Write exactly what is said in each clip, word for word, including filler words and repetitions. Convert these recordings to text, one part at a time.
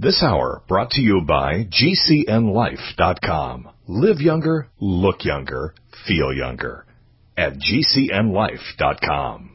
This hour brought to you by G C N life dot com. Live younger, look younger, feel younger at G C N life dot com.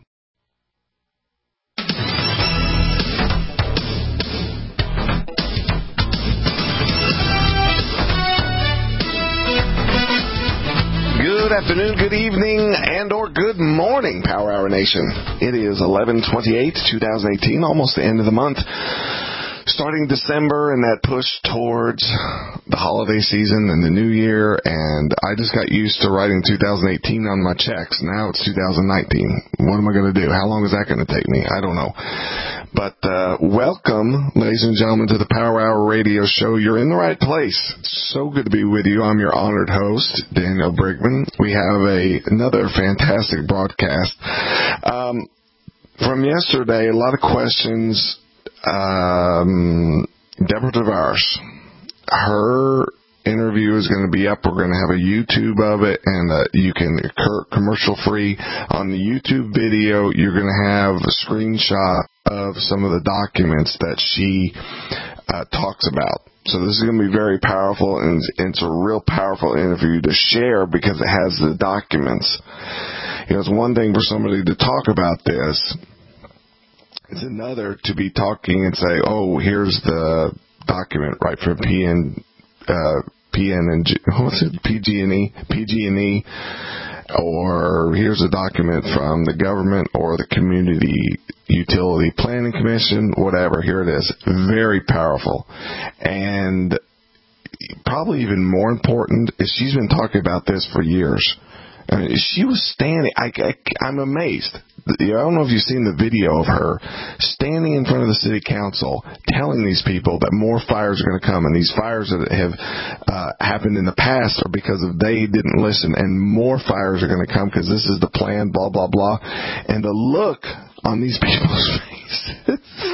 Good afternoon, good evening, and or good morning, Power Hour Nation. It is eleven twenty-eight, twenty eighteen, almost the end of the month. Starting December and that push towards the holiday season and the new year, and I just got used to writing two thousand eighteen on my checks. Now it's two thousand nineteen. What am I going to do? How long is that going to take me? I don't know. But uh, welcome, ladies and gentlemen, to the Power Hour Radio Show. You're in the right place. It's so good to be with you. I'm your honored host, Daniel Brigman. We have a another fantastic broadcast. Um, from yesterday, a lot of questions. Um, Deborah Tavares, her interview is going to be up. We're going to have a YouTube of it, and uh, you can commercial free on the YouTube video. You're going to have a screenshot of some of the documents that she uh, talks about. So this is going to be very powerful, and it's a real powerful interview to share because it has the documents. You know, it's one thing for somebody to talk about this. It's another to be talking and say, oh, here's the document right from P N, uh, P N and G, what's it, P G and E, P G and E, or here's a document from the government or the Community Utility Planning Commission, whatever. Here it is. Very powerful. And probably even more important is she's been talking about this for years. I mean, she was standing, I, I, I'm amazed. I don't know if you've seen the video of her standing in front of the city council telling these people that more fires are going to come, and these fires that have uh, happened in the past are because of they didn't listen, and more fires are going to come because this is the plan, blah, blah, blah. And the look on these people's faces,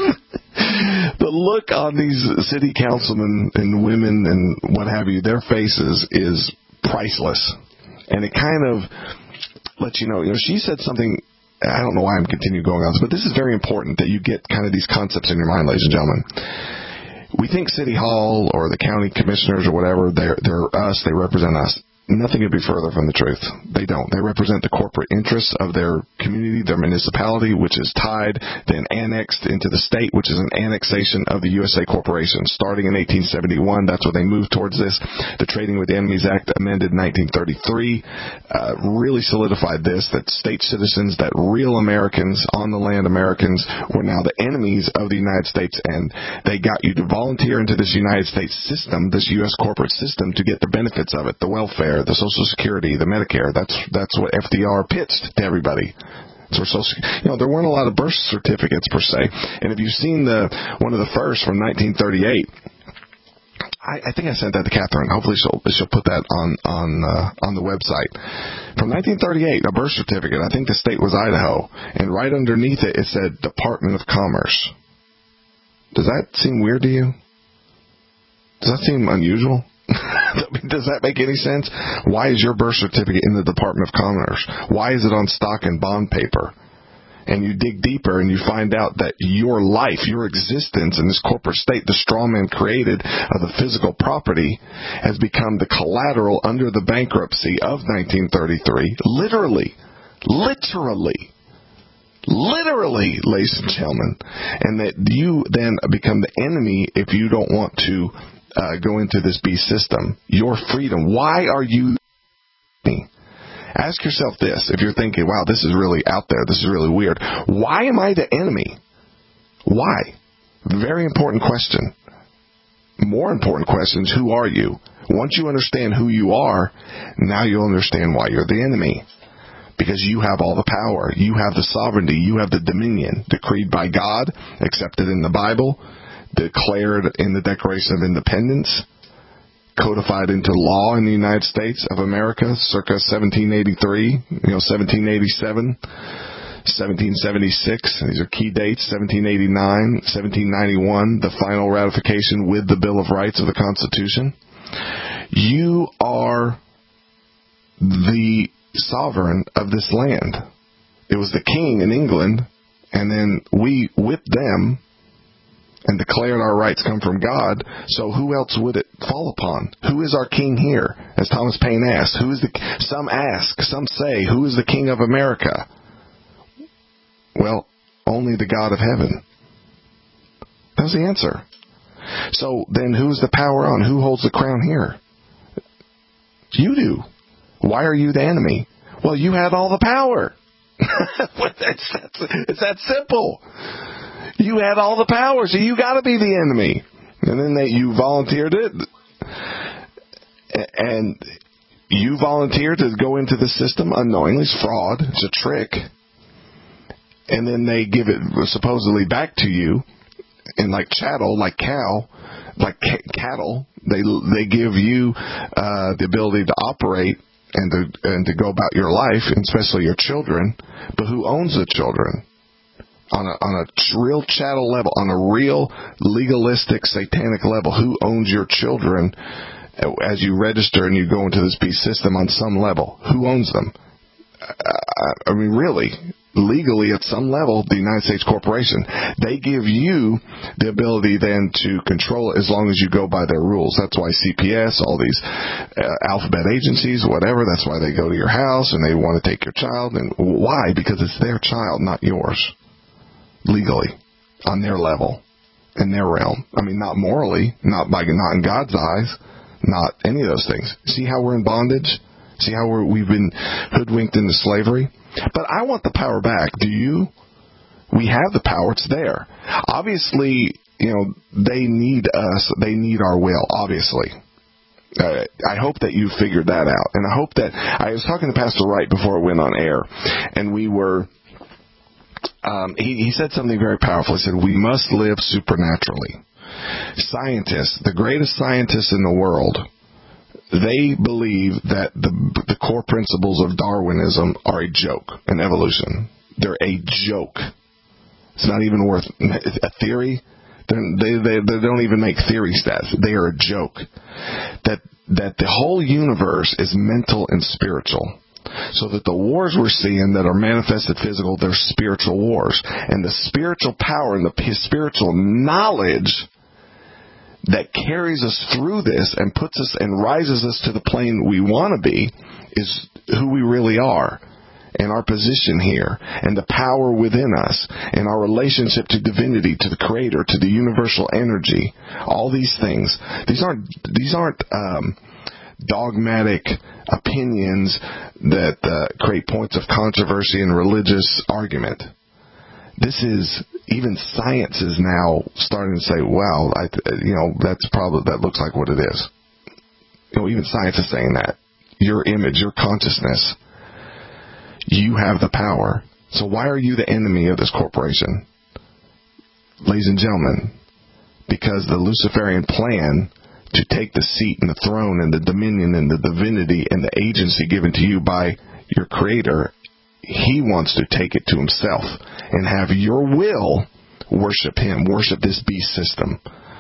the look on these city councilmen and women and what have you, their faces is priceless. And it kind of lets you know, you know, she said something. I don't know why I'm continuing going on this, but this is very important that you get kind of these concepts in your mind, ladies and gentlemen. We think City Hall or the county commissioners or whatever, they're, they're us, they represent us. Nothing could be further from the truth. They don't. They represent the corporate interests of their community, their municipality, which is tied, then annexed into the state, which is an annexation of the U S A Corporation. Starting in eighteen seventy-one, that's where they moved towards this. The Trading with Enemies Act, amended in nineteen thirty-three, uh, really solidified this, that state citizens, that real Americans, on the land Americans, were now the enemies of the United States, and they got you to volunteer into this United States system, this U S corporate system, to get the benefits of it, the welfare, the Social Security, the Medicare. That's that's what F D R pitched to everybody. So Social, you know, there weren't a lot of birth certificates per se. And if you've seen the one of the first from nineteen thirty-eight, I, I think I sent that to Catherine. Hopefully she'll she'll put that on on uh, on the website. From nineteen thirty-eight, a birth certificate. I think the state was Idaho, and right underneath it it said Department of Commerce. Does that seem weird to you? Does that seem unusual? Does that make any sense? Why is your birth certificate in the Department of Commerce? Why is it on stock and bond paper? And you dig deeper and you find out that your life, your existence in this corporate state, the straw man created of the physical property, has become the collateral under the bankruptcy of nineteen thirty-three. Literally. Literally. Literally, ladies and gentlemen. And that you then become the enemy if you don't want to Uh, go into this beast system. Your freedom. Why are you? Ask yourself this. If you're thinking, wow, this is really out there. This is really weird. Why am I the enemy? Why? Very important question. More important question is, who are you? Once you understand who you are, now you'll understand why you're the enemy. Because you have all the power. You have the sovereignty. You have the dominion decreed by God, accepted in the Bible, declared in the Declaration of Independence, codified into law in the United States of America circa seventeen eighty-three, you know, seventeen eighty-seven, seventeen seventy-six, these are key dates, seventeen eighty-nine, seventeen ninety-one, the final ratification with the Bill of Rights of the Constitution. You are the sovereign of this land. It was the king in England, and then we, with them, and declared our rights come from God, so who else would it fall upon? Who is our king here? As Thomas Paine asked, who is the, some ask, some say, who is the king of America? Well, only the God of heaven. That was the answer. So then who's the power on? Who holds the crown here? You do. Why are you the enemy? Well, you had all the power. it's, that, it's that simple. You had all the power, so you got to be the enemy. And then they, you volunteered it, and you volunteered to go into the system unknowingly. It's fraud. It's a trick. And then they give it supposedly back to you, and like chattel, like cow, like c- cattle, they they give you uh, the ability to operate and to and to go about your life, and especially your children. But who owns the children? On a, on a real chattel level, on a real legalistic, satanic level, who owns your children as you register and you go into this beast system on some level? Who owns them? I mean, really, legally at some level, the United States corporation. They give you the ability then to control it as long as you go by their rules. That's why C P S, all these uh, alphabet agencies, whatever, that's why they go to your house and they want to take your child. And why? Because it's their child, not yours. Legally, on their level, in their realm. I mean, not morally, not by, not in God's eyes, not any of those things. See how we're in bondage? See how we're, we've been hoodwinked into slavery? But I want the power back. Do you? We have the power. It's there. Obviously, you know, they need us. They need our will, obviously. Uh, I hope that you figured that out. And I hope that, I was talking to Pastor Wright before it went on air, and we were, Um, he, he said something very powerful. He said, we must live supernaturally. Scientists, the greatest scientists in the world, they believe that the, the core principles of Darwinism are a joke, an evolution. They're a joke. It's not even worth a theory. They, they, they don't even make theory stats. They are a joke. That, that the whole universe is mental and spiritual. So that the wars we're seeing that are manifested physical, they're spiritual wars. And the spiritual power and the spiritual knowledge that carries us through this and puts us and rises us to the plane we want to be is who we really are, and our position here, and the power within us, and our relationship to divinity, to the Creator, to the universal energy. All these things. These aren't, these aren't, um, dogmatic opinions that uh, create points of controversy and religious argument. This is, even science is now starting to say, well, I, you know, that's probably, that looks like what it is. You know, even science is saying that. Your image, your consciousness, you have the power. So why are you the enemy of this corporation? Ladies and gentlemen, because the Luciferian plan to take the seat and the throne and the dominion and the divinity and the agency given to you by your Creator, he wants to take it to himself and have your will worship him, worship this beast system.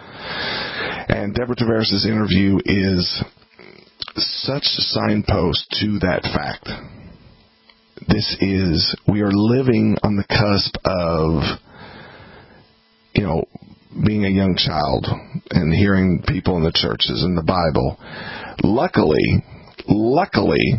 And Deborah Tavares' interview is such a signpost to that fact. This is, we are living on the cusp of, you know, being a young child and hearing people in the churches and the Bible. Luckily, luckily,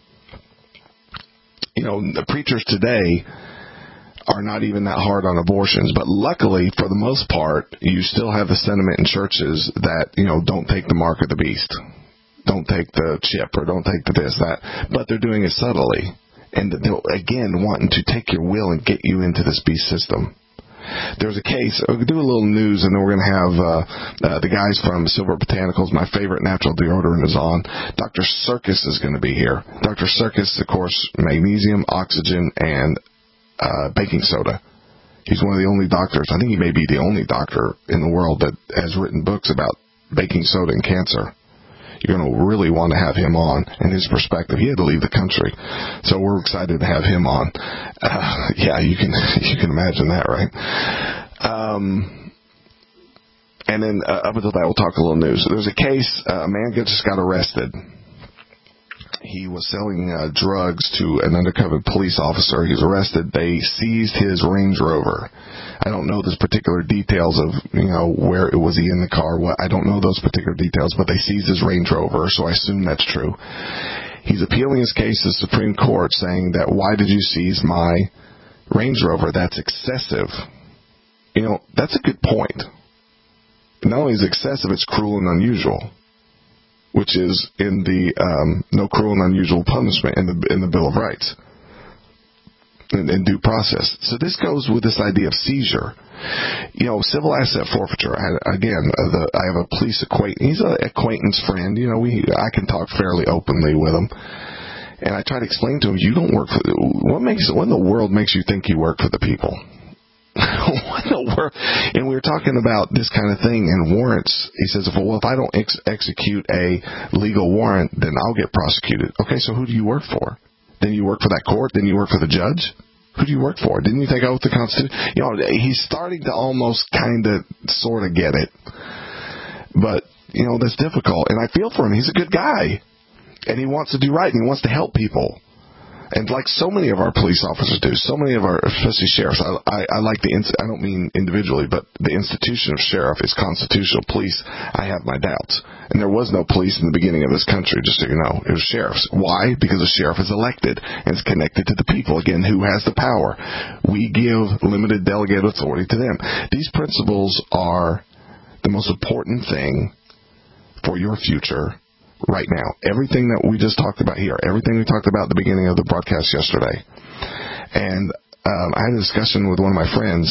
you know, the preachers today are not even that hard on abortions, but luckily, for the most part, you still have the sentiment in churches that, you know, don't take the mark of the beast. Don't take the chip, or don't take the this, that. But they're doing it subtly. And they're, again, wanting to take your will and get you into this beast system. There's a case, we'll do a little news, and then we're going to have uh, uh, the guys from Silver Botanicals, my favorite natural deodorant, is on. Doctor Circus is going to be here. Doctor Circus, of course, magnesium, oxygen, and uh, baking soda. He's one of the only doctors, I think he may be the only doctor in the world that has written books about baking soda and cancer. You're going to really want to have him on and his perspective. He had to leave the country, so we're excited to have him on. Uh, yeah, you can you can imagine that, right? Um, and then uh, up until that, we'll talk a little news. There's a case. Uh, a man just got arrested. he was selling uh, drugs to an undercover police officer. He was arrested. They seized his Range Rover. I don't know those particular details of, you know, where was he in the car. What I don't know those particular details, but they seized his Range Rover, so I assume that's true. He's appealing his case to the Supreme Court, saying that, why did you seize my Range Rover? That's excessive. You know, that's a good point. Not only is it excessive, it's cruel and unusual, which is in the um, no cruel and unusual punishment in the in the Bill of Rights and, and due process. So this goes with this idea of seizure. You know, civil asset forfeiture. I, again, uh, the, I have a police acquaintance. He's an acquaintance friend. You know, we I can talk fairly openly with him, and I try to explain to him, you don't work for the, what makes what in the world makes you think you work for the people? What in the world? And we were talking about this kind of thing and warrants. He says, well, if I don't ex- execute a legal warrant, then I'll get prosecuted. Okay, so who do you work for? Then you work for that court? Then you work for the judge? Who do you work for? Didn't you take oath to the Constitution? You know, he's starting to almost kind of sort of get it. But, you know, that's difficult. And I feel for him. He's a good guy. And he wants to do right, and he wants to help people. And like so many of our police officers do, so many of our, especially sheriffs, I, I, I like the, I don't mean individually, but the institution of sheriff is constitutional. Police, I have my doubts. And there was no police in the beginning of this country, just so you know. It was sheriffs. Why? Because the sheriff is elected and is connected to the people. Again, who has the power? We give limited delegated authority to them. These principles are the most important thing for your future right now. Everything that we just talked about here, everything we talked about at the beginning of the broadcast yesterday. And um, I had a discussion with one of my friends,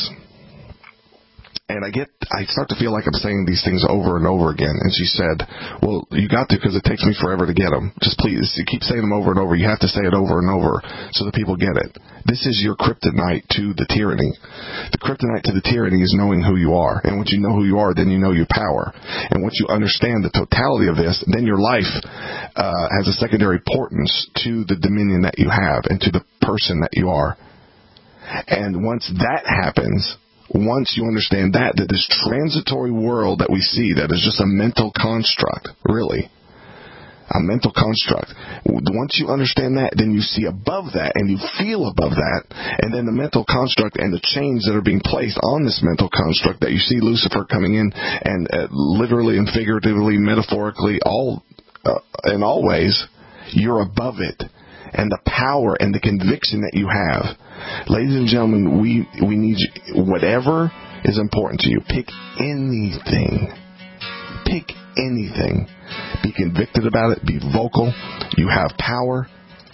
and I get, I start to feel like I'm saying these things over and over again. And she said, well, you got to, because it takes me forever to get them. Just please, you keep saying them over and over. You have to say it over and over so that people get it. This is your kryptonite to the tyranny. The kryptonite to the tyranny is knowing who you are. And once you know who you are, then you know your power. And once you understand the totality of this, then your life uh, has a secondary importance to the dominion that you have and to the person that you are. And once that happens, once you understand that, that this transitory world that we see, that is just a mental construct, really, a mental construct. Once you understand that, then you see above that, and you feel above that, and then the mental construct and the chains that are being placed on this mental construct, that you see Lucifer coming in, and uh, literally and figuratively, metaphorically, all uh, in all ways, you're above it. And the power and the conviction that you have. Ladies and gentlemen, we, we need you, whatever is important to you, pick anything. Pick anything. Be convicted about it. Be vocal. You have power.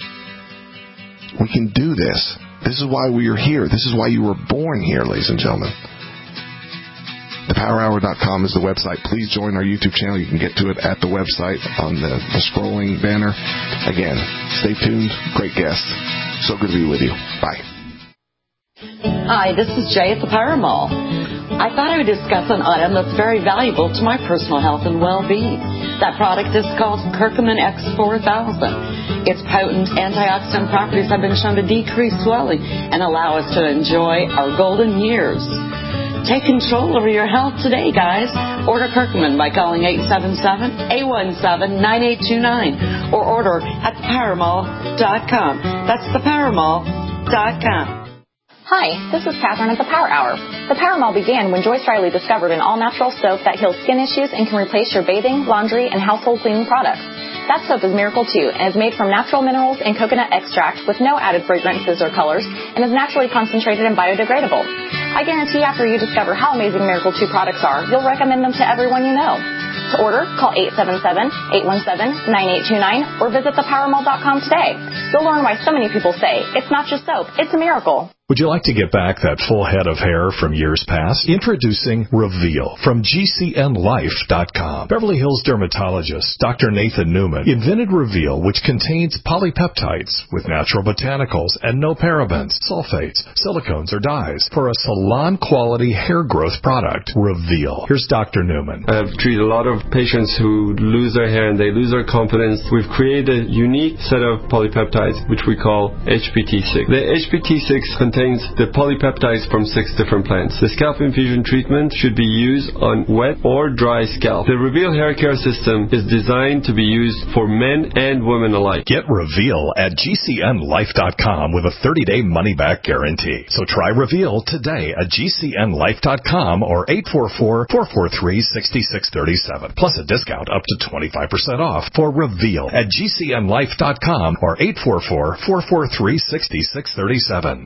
We can do this. This is why we are here. This is why you were born here, ladies and gentlemen. the power hour dot com is the website. Please join our YouTube channel. You can get to it at the website on the, the scrolling banner. Again, stay tuned. Great guest. So good to be with you. Bye. Hi, this is Jay at the Power Mall. I thought I would discuss an item that's very valuable to my personal health and well-being. That product is called Curcumin X four thousand. Its potent antioxidant properties have been shown to decrease swelling and allow us to enjoy our golden years. Take control over your health today, guys. Order Curcumin by calling eight seven seven, eight one seven, nine eight two nine or order at the power mall dot com. That's the power mall dot com. Hi, this is Catherine at the Power Hour. The Power Mall began when Joyce Riley discovered an all-natural soap that heals skin issues and can replace your bathing, laundry, and household cleaning products. That soap is Miracle two and is made from natural minerals and coconut extract with no added fragrances or colors and is naturally concentrated and biodegradable. I guarantee after you discover how amazing Miracle two products are, you'll recommend them to everyone you know. To order, call eight seven seven, eight one seven, nine eight two nine or visit the power mall dot com today. You'll learn why so many people say, it's not just soap, it's a miracle. Would you like to get back that full head of hair from years past? Introducing Reveal from G C N life dot com. Beverly Hills dermatologist Doctor Nathan Newman invented Reveal, which contains polypeptides with natural botanicals and no parabens, sulfates, silicones, or dyes for a salon-quality hair growth product. Reveal. Here's Doctor Newman. I've treated a lot of patients who lose their hair and they lose their confidence. We've created a unique set of polypeptides, which we call H P T six. The H P T six contains contains the polypeptides from six different plants. The scalp infusion treatment should be used on wet or dry scalp. The Reveal hair care system is designed to be used for men and women alike. Get Reveal at G C N life dot com with a thirty-day money-back guarantee. So try Reveal today at G C N life dot com or eight four four, four four three, six six three seven. Plus a discount up to twenty-five percent off for Reveal at G C N life dot com or eight four four, four four three, six six three seven.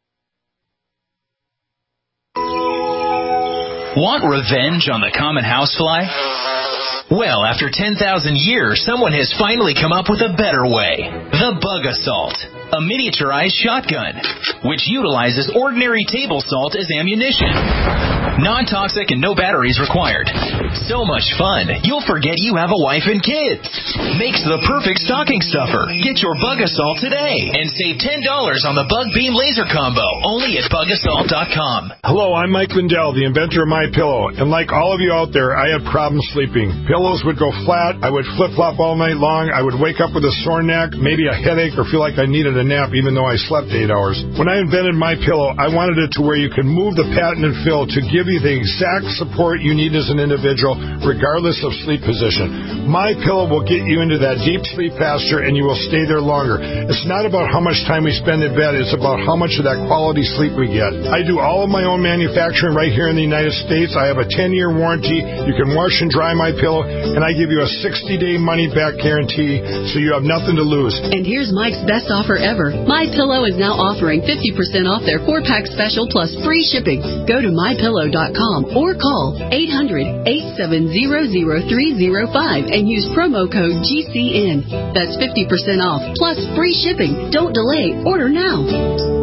Want revenge on the common housefly? Well, after ten thousand years, someone has finally come up with a better way. The Bug Assault, a miniaturized shotgun, which utilizes ordinary table salt as ammunition. Non-toxic and no batteries required. So much fun, you'll forget you have a wife and kids. Makes the perfect stocking stuffer. Get your Bug Assault today and save ten dollars on the Bug Beam Laser Combo, only at bug assault dot com. Hello, I'm Mike Lindell, the inventor of MyPillow, and like all of you out there, I had problems sleeping. Pillows would go flat, I would flip-flop all night long, I would wake up with a sore neck, maybe a headache, or feel like I needed a nap even though I slept eight hours. When I invented MyPillow, I wanted it to where you could move the patented fill to give you the exact support you need as an individual, regardless of sleep position. MyPillow will get you into that deep sleep faster, and you will stay there longer. It's not about how much time we spend in bed, it's about how much of that quality sleep we get. I do all of my own manufacturing right here in the United States. I have a ten-year warranty. You can wash and dry MyPillow, and I give you a sixty-day money-back guarantee, so you have nothing to lose. And here's Mike's best offer ever. MyPillow is now offering fifty percent off their four-pack special plus free shipping. Go to my pillow dot com or call eight hundred, eight seven zero, zero three zero five and use promo code G C N. That's fifty percent off plus free shipping. Don't delay. Order now.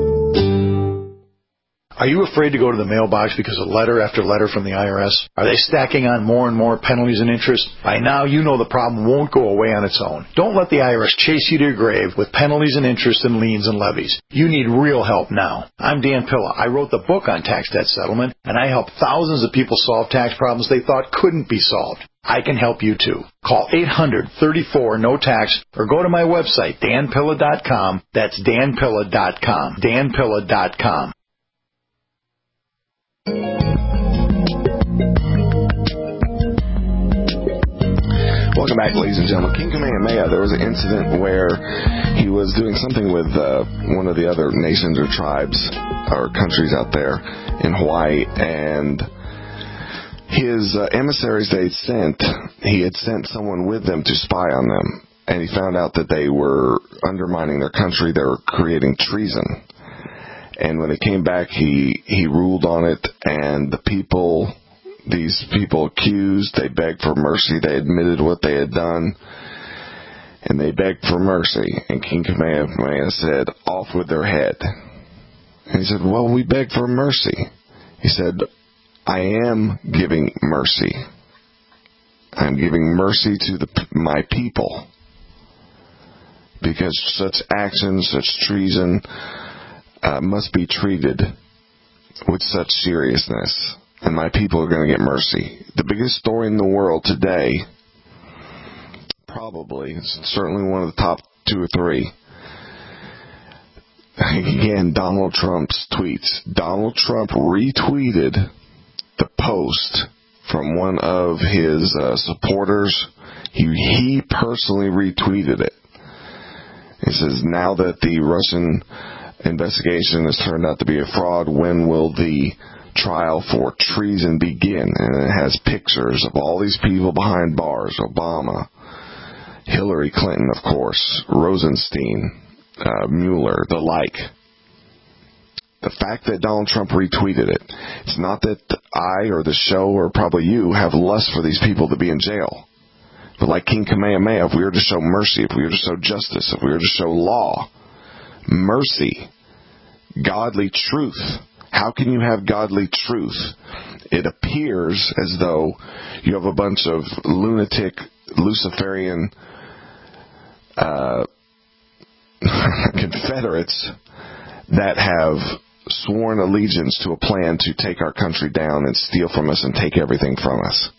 Are you afraid to go to the mailbox because of letter after letter from the I R S? Are they stacking on more and more penalties and interest? By now, you know the problem won't go away on its own. Don't let the I R S chase you to your grave with penalties and interest and liens and levies. You need real help now. I'm Dan Pilla. I wrote the book on tax debt settlement, and I help thousands of people solve tax problems they thought couldn't be solved. I can help you too. Call eight hundred, thirty-four, no tax or go to my website, dan pilla dot com. That's dan pilla dot com. dan pilla dot com. Welcome back, ladies and gentlemen. King Kamehameha, there was an incident where he was doing something with uh, one of the other nations or tribes or countries out there in Hawaii, and his uh, emissaries they'd sent, he had sent someone with them to spy on them, and he found out that they were undermining their country, they were creating treason. And when they came back, he, he ruled on it, and the people, these people accused, they begged for mercy. They admitted what they had done, and they begged for mercy. And King Kamehameha said, off with their head. And he said, well, we begged for mercy. He said, I am giving mercy. I'm giving mercy to the, my people, because such actions, such treason, Uh, must be treated with such seriousness, and my people are going to get mercy. The biggest story in the world today, probably, certainly one of the top two or three, again, Donald Trump's tweets. Donald Trump retweeted the post from one of his uh, supporters. He, he personally retweeted it. He says, now that the Russian investigation has turned out to be a fraud, when will the trial for treason begin? And it has pictures of all these people behind bars: Obama, Hillary Clinton, of course, Rosenstein, uh, Mueller, the like. The fact that Donald Trump retweeted it, it's not that I or the show or probably you have lust for these people to be in jail. But like King Kamehameha, if we were to show mercy, if we were to show justice, if we were to show law, mercy, godly truth. How can you have godly truth? It appears as though you have a bunch of lunatic Luciferian uh, Confederates that have sworn allegiance to a plan to take our country down and steal from us and take everything from us.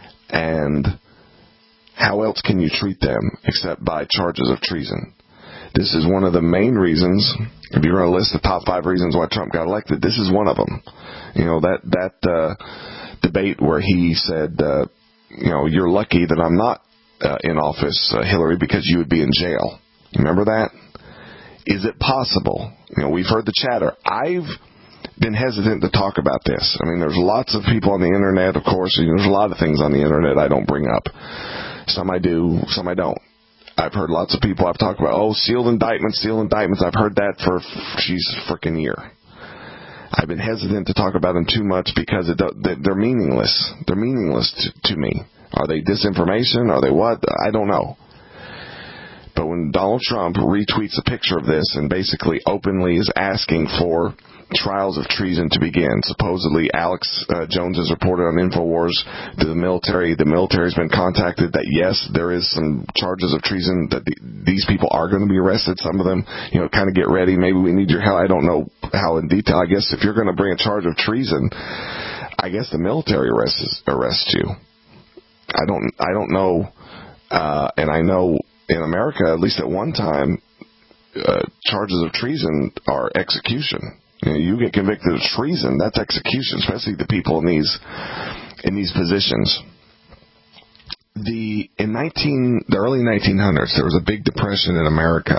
And how else can you treat them except by charges of treason? This is one of the main reasons. If you're going to list the top five reasons why Trump got elected, this is one of them. You know, that that uh, debate where he said, uh, you know, you're lucky that I'm not uh, in office, uh, Hillary, because you would be in jail. Remember that? Is it possible? You know, we've heard the chatter. I've been hesitant to talk about this. I mean, there's lots of people on the internet, of course, and there's a lot of things on the internet I don't bring up. Some I do, some I don't. I've heard lots of people I've talked about, oh, sealed indictments, sealed indictments. I've heard that for, geez, a frickin' year. I've been hesitant to talk about them too much because it, they're meaningless. They're meaningless to, to me. Are they disinformation? Are they what? I don't know. But when Donald Trump retweets a picture of this and basically openly is asking for trials of treason to begin, supposedly Alex uh, Jones has reported on InfoWars to the military. The military has been contacted that, yes, there is some charges of treason, that the, these people are going to be arrested. Some of them, you know, kind of get ready. Maybe we need your help. I don't know how in detail. I guess if you're going to bring a charge of treason, I guess the military arrests, arrests you. I don't, I don't know. Uh, and I know in America, at least at one time, uh, charges of treason are execution. You know, you get convicted of treason, that's execution, especially the people in these in these positions. The in nineteen the early nineteen hundreds, there was a big depression in America,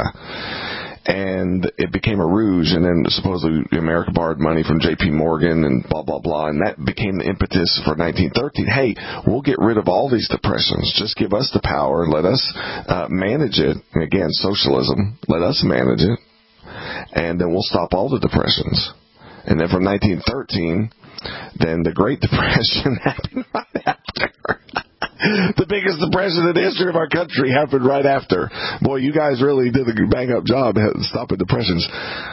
and it became a ruse. And then supposedly America borrowed money from J P Morgan and blah blah blah, and that became the impetus for nineteen thirteen. Hey, we'll get rid of all these depressions. Just give us the power and let us uh, manage it. And again, socialism. Let us manage it. And then we'll stop all the depressions. And then from nineteen thirteen, then the Great Depression happened right after. The biggest depression in the history of our country happened right after. Boy, you guys really did a bang-up job at stopping depressions.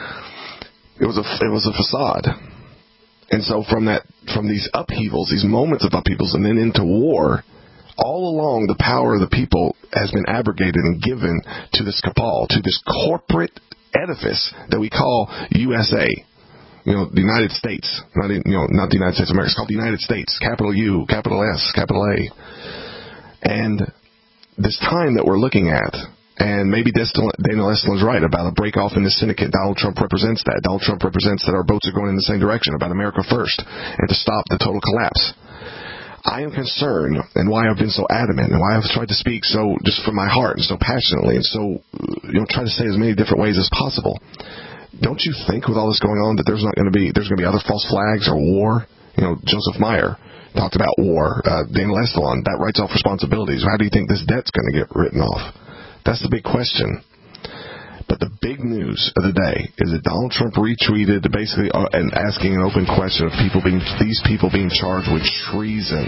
It was a it was a facade. And so from that, from these upheavals, these moments of upheavals, and then into war, all along the power of the people has been abrogated and given to this cabal, to this corporate edifice that we call U S A. You know, the United States. Not in, you know, not the United States of America. It's called the United States. Capital U, capital S, capital A. And this time that we're looking at, and maybe Daniel Estlin's right about a break off in the syndicate. Donald Trump represents that. Donald Trump represents that our boats are going in the same direction, about America first, and to stop the total collapse. I am concerned, and why I've been so adamant, and why I've tried to speak so just from my heart and so passionately, and so, you know, try to say as many different ways as possible. Don't you think with all this going on that there's not going to be there's going to be other false flags or war? You know, Joseph Meyer talked about war. Uh, Daniel Estlin, that writes off responsibilities. How do you think this debt's going to get written off? That's the big question. But the big news of the day is that Donald Trump retweeted basically uh, and asking an open question of people being these people being charged with treason.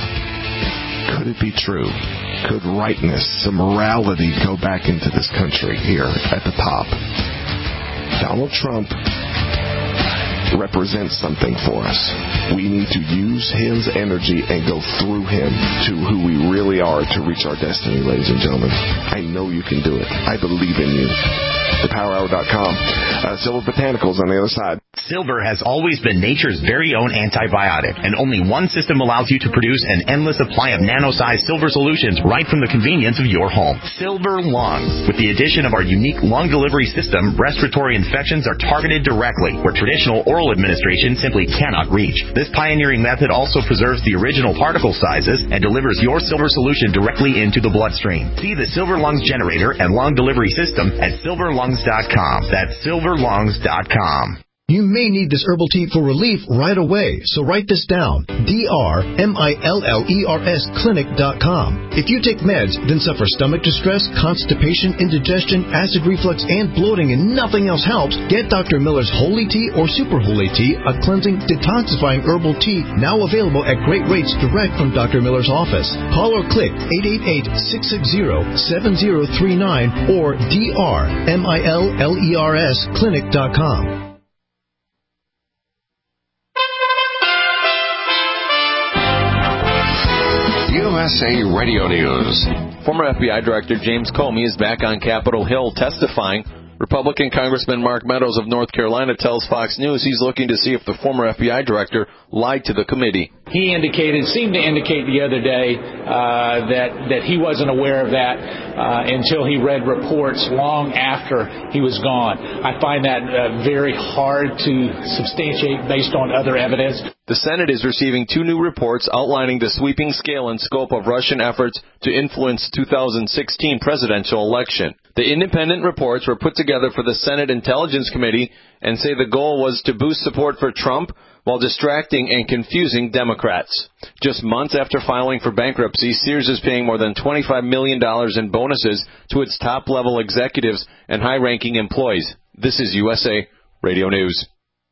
Could it be true? Could rightness, some morality go back into this country here at the top? Donald Trump represents something for us. We need to use his energy and go through him to who we really are to reach our destiny, ladies and gentlemen. I know you can do it. I believe in you. the power hour dot com. Uh, Silver Botanicals on the other side. Silver has always been nature's very own antibiotic, and only one system allows you to produce an endless supply of nano-sized silver solutions right from the convenience of your home. Silver Lungs. With the addition of our unique lung delivery system, respiratory infections are targeted directly, where traditional oral administration simply cannot reach. This pioneering method also preserves the original particle sizes and delivers your silver solution directly into the bloodstream. See the Silver Lungs generator and lung delivery system at silver lungs dot com. That's silver lungs dot com. You may need this herbal tea for relief right away, so write this down. D R M I L L E R S clinic dot com. If you take meds, then suffer stomach distress, constipation, indigestion, acid reflux, and bloating, and nothing else helps, get Doctor Miller's Holy Tea or Super Holy Tea, a cleansing, detoxifying herbal tea, now available at great rates direct from Doctor Miller's office. Call or click eight eight eight, six six zero, seven zero three nine or D R M I L L E R S clinic dot com. U S A Radio News. Former F B I Director James Comey is back on Capitol Hill testifying. Republican Congressman Mark Meadows of North Carolina tells Fox News he's looking to see if the former F B I Director lied to the committee. He indicated, seemed to indicate the other day uh, that that he wasn't aware of that uh, until he read reports long after he was gone. I find that uh, very hard to substantiate based on other evidence. The Senate is receiving two new reports outlining the sweeping scale and scope of Russian efforts to influence the two thousand sixteen presidential election. The independent reports were put together for the Senate Intelligence Committee and say the goal was to boost support for Trump while distracting and confusing Democrats. Just months after filing for bankruptcy, Sears is paying more than twenty-five million dollars in bonuses to its top-level executives and high-ranking employees. This is U S A Radio News.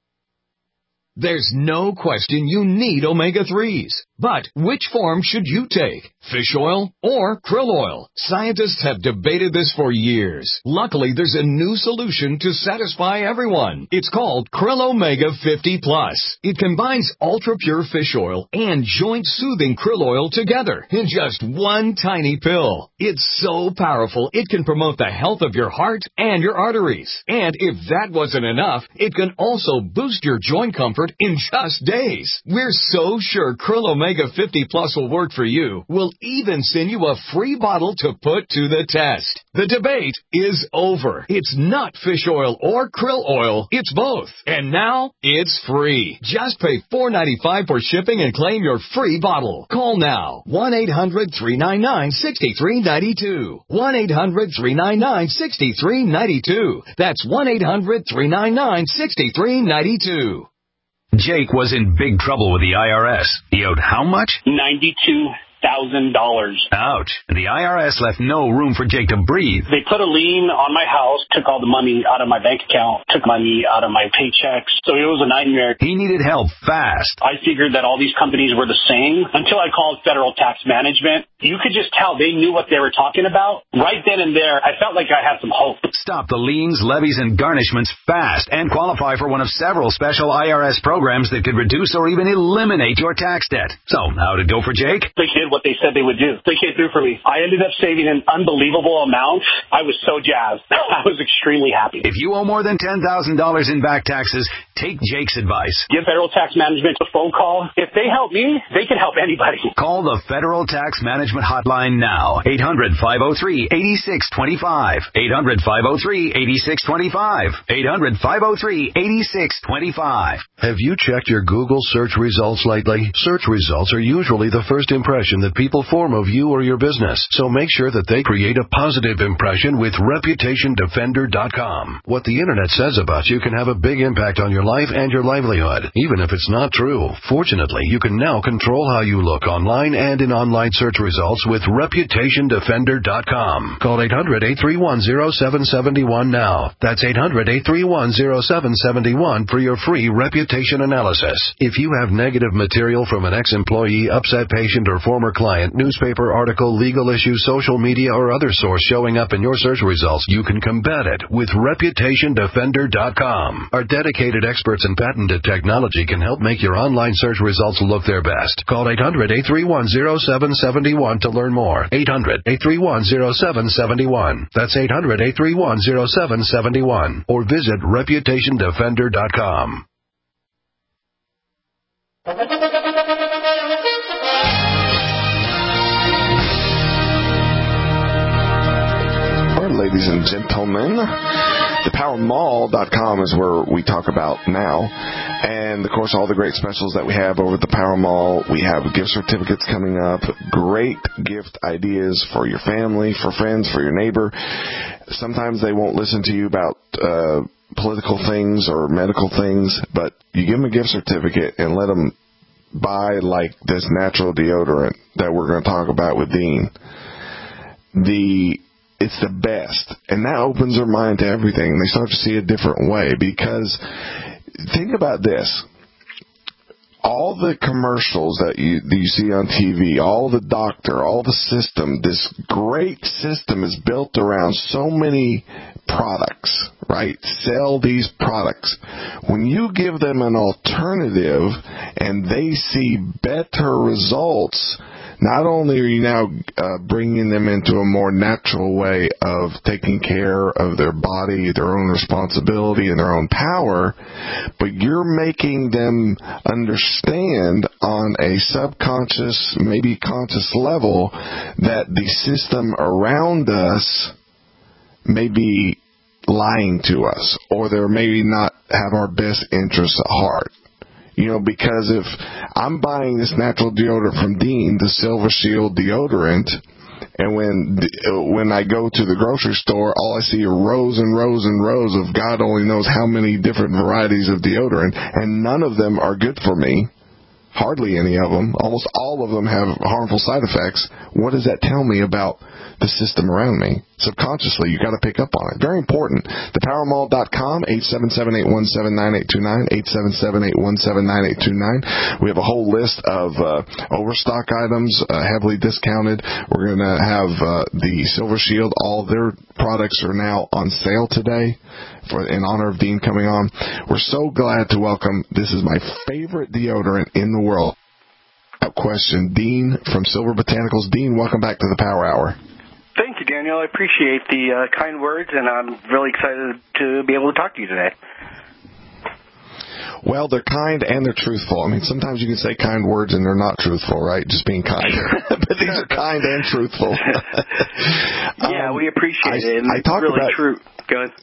There's no question you need omega threes. But which form should you take? Fish oil or krill oil? Scientists have debated this for years. Luckily, there's a new solution to satisfy everyone. It's called Krill Omega fifty plus. It combines ultra-pure fish oil and joint-soothing krill oil together in just one tiny pill. It's so powerful, it can promote the health of your heart and your arteries. And if that wasn't enough, it can also boost your joint comfort in just days. We're so sure Krill Omega fifty plus will work for you. We'll even send you a free bottle to put to the test. The debate is over. It's not fish oil or krill oil. It's both. And now it's free. Just pay four dollars and ninety-five cents for shipping and claim your free bottle. Call now. one eight hundred three nine nine six three nine two. one eight hundred three nine nine six three nine two. That's one eight hundred three nine nine six three nine two. Jake was in big trouble with the I R S. He owed how much? ninety-two thousand dollars. Ouch. And the I R S left no room for Jake to breathe. They put a lien on my house, took all the money out of my bank account, took money out of my paychecks. So it was a nightmare. He needed help fast. I figured that all these companies were the same until I called Federal Tax Management. You could just tell they knew what they were talking about. Right then and there, I felt like I had some hope. Stop the liens, levies, and garnishments fast and qualify for one of several special I R S programs that could reduce or even eliminate your tax debt. So, how'd it go for Jake? They did what they said they would do. They came through for me. I ended up saving an unbelievable amount. I was so jazzed. I was extremely happy. If you owe more than ten thousand dollars in back taxes, take Jake's advice. Give Federal Tax Management a phone call. If they help me, they can help anybody. Call the Federal Tax Management Hotline now. eight hundred five oh three eight six two five. eight hundred five oh three eight six two five. eight hundred five oh three eight six two five. Have you checked your Google search results lately? Search results are usually the first impression that people form of you or your business, so make sure that they create a positive impression with reputation defender dot com. What the internet says about you can have a big impact on your life and your livelihood, even if it's not true. Fortunately, you can now control how you look online and in online search results with reputation defender dot com. Call eight hundred eight three one oh seven seven one now. That's eight hundred eight three one oh seven seven one for your free reputation analysis. If you have negative material from an ex-employee, upset patient, or former client, newspaper article, legal issue, social media, or other source showing up in your search results, you can combat it with reputation defender dot com. Our dedicated experts in patented technology can help make your online search results look their best. Call eight hundred eight three one oh seven seven one to learn more. eight hundred eight three one oh seven seven one. That's eight hundred eight three one oh seven seven one. Or visit reputation defender dot com. Ladies and gentlemen, the power mall dot com is where we talk about now. And, of course, all the great specials that we have over at the Power Mall. We have gift certificates coming up, great gift ideas for your family, for friends, for your neighbor. Sometimes they won't listen to you about uh, political things or medical things, but you give them a gift certificate and let them buy, like, this natural deodorant that we're going to talk about with Dean. The... It's the best, and that opens their mind to everything. They start to see a different way, because think about this. All the commercials that you, that you see on T V, all the doctor, all the system, this great system is built around so many products, right? Sell these products. When you give them an alternative and they see better results, not only are you now uh, bringing them into a more natural way of taking care of their body, their own responsibility, and their own power, but you're making them understand on a subconscious, maybe conscious level that the system around us may be lying to us, or they maybe not have our best interests at heart. You know, because if I'm buying this natural deodorant from Dean, the Silver Shield deodorant, and when when I go to the grocery store, all I see are rows and rows and rows of God only knows how many different varieties of deodorant, and none of them are good for me. Hardly any of them. Almost all of them have harmful side effects. What does that tell me about the system around me? Subconsciously, you got to pick up on it. Very important. the power mall dot com, eight seven seven, eight one seven, nine eight two nine, eight seven seven, eight one seven, nine eight two nine. We have a whole list of uh, overstock items, uh, heavily discounted. We're going to have uh, the Silver Shield. All their products are now on sale today for in honor of Dean coming on. We're so glad to welcome, this is my favorite deodorant in the world. Without question, Dean from Silver Botanicals. Dean, welcome back to the Power Hour. Thank you, Daniel. I appreciate the uh, kind words, and I'm really excited to be able to talk to you today. Well, they're kind and they're truthful. I mean, sometimes you can say kind words and they're not truthful, right? Just being kind. But these are kind and truthful. yeah, um, we appreciate I, it, and I it's talk really about, true. Go ahead.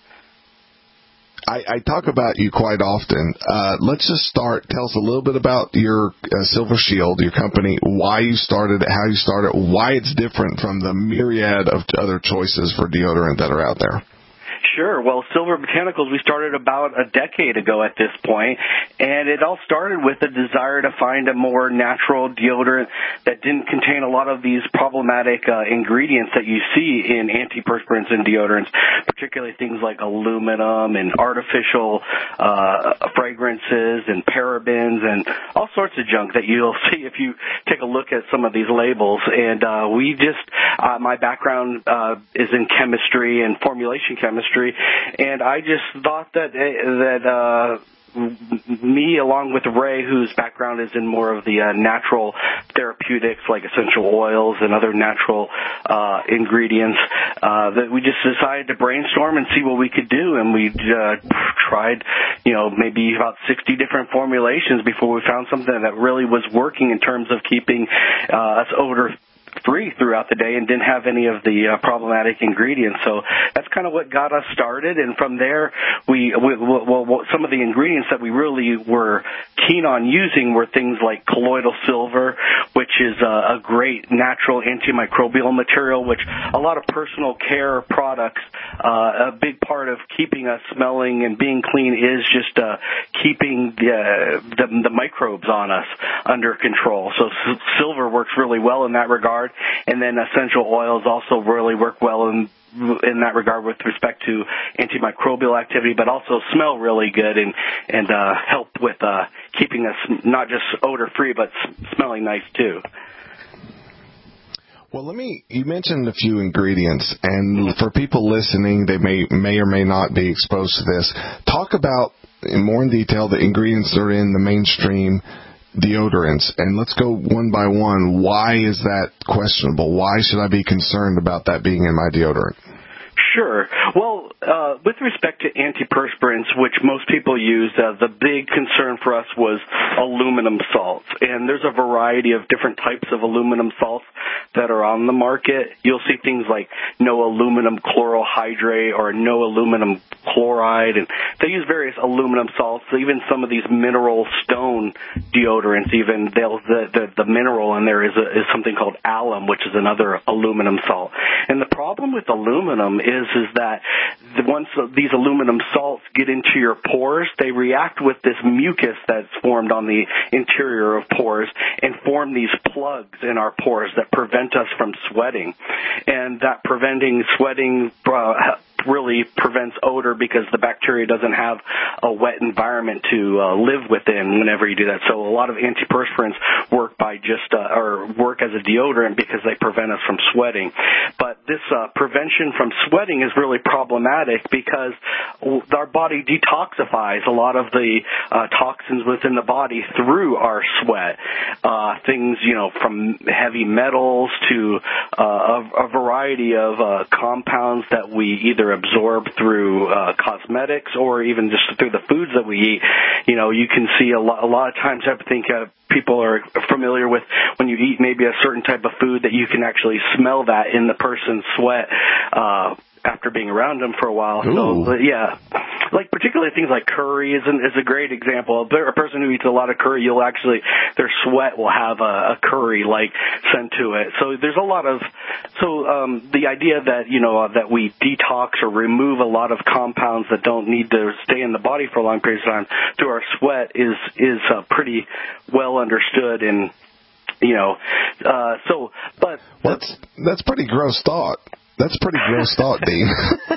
I, I talk about you quite often. Uh, let's just start. Tell us a little bit about your uh, Silver Shield, your company, why you started it, how you started it, why it's different from the myriad of other choices for deodorant that are out there. Sure. Well, Silver Botanicals, we started about a decade ago at this point, and it all started with a desire to find a more natural deodorant that didn't contain a lot of these problematic uh, ingredients that you see in antiperspirants and deodorants, particularly things like aluminum and artificial uh, fragrances and parabens and all sorts of junk that you'll see if you take a look at some of these labels. And uh, we just, uh, my background uh, is in chemistry and formulation chemistry, and I just thought that that uh, me, along with Ray, whose background is in more of the uh, natural therapeutics like essential oils and other natural uh, ingredients, uh, that we just decided to brainstorm and see what we could do. And we uh, tried, you know, maybe about sixty different formulations before we found something that really was working in terms of keeping uh, us odor free throughout the day and didn't have any of the uh, problematic ingredients. So that's kind of what got us started. And from there, we, we well, well, some of the ingredients that we really were keen on using were things like colloidal silver, which is a, a great natural antimicrobial material, which a lot of personal care products, uh, a big part of keeping us smelling and being clean is just uh, keeping the, the, the microbes on us under control. So s- silver works really well in that regard. And then essential oils also really work well in in that regard with respect to antimicrobial activity, but also smell really good and and uh, help with uh, keeping us not just odor free, but smelling nice too. Well, let me. You mentioned a few ingredients, and for people listening, they may may or may not be exposed to this. Talk about in more in detail the ingredients that are in the mainstream deodorants, and let's go one by one. Why is that questionable? Why should I be concerned about that being in my deodorant? Sure. Well, uh, with respect to antiperspirants, which most people use, uh, the big concern for us was aluminum salts. And there's a variety of different types of aluminum salts that are on the market. You'll see things like no aluminum chlorohydrate or no aluminum chloride, and they use various aluminum salts. Even some of these mineral stone deodorants, even they'll, the, the the mineral in there is a, is something called alum, which is another aluminum salt. And the problem with aluminum is is that the, once these aluminum salts get into your pores, they react with this mucus that's formed on the interior of pores and form these plugs in our pores that prevent us from sweating. And that preventing sweating uh, really prevents odor because the bacteria doesn't have a wet environment to uh, live within whenever you do that. So a lot of antiperspirants work by just uh, or work as a deodorant because they prevent us from sweating. But this uh, prevention from sweating is really problematic cosmetic because our body detoxifies a lot of the uh, toxins within the body through our sweat. Uh, things, you know, from heavy metals to uh, a, a variety of uh, compounds that we either absorb through uh, cosmetics or even just through the foods that we eat. You know, you can see a lot, a lot of times I think uh, people are familiar with when you eat maybe a certain type of food that you can actually smell that in the person's sweat uh, after being around them for a while. Ooh. So, yeah, like particularly things like curry is, an, is a great example. A person who eats a lot of curry, you'll actually, their sweat will have a, a curry-like scent to it. So there's a lot of, so um, the idea that, you know, uh, that we detox or remove a lot of compounds that don't need to stay in the body for a long period of time through our sweat is, is uh, pretty well understood and, you know, uh, so, but. That's, that's pretty gross thought. That's pretty gross thought, Dean.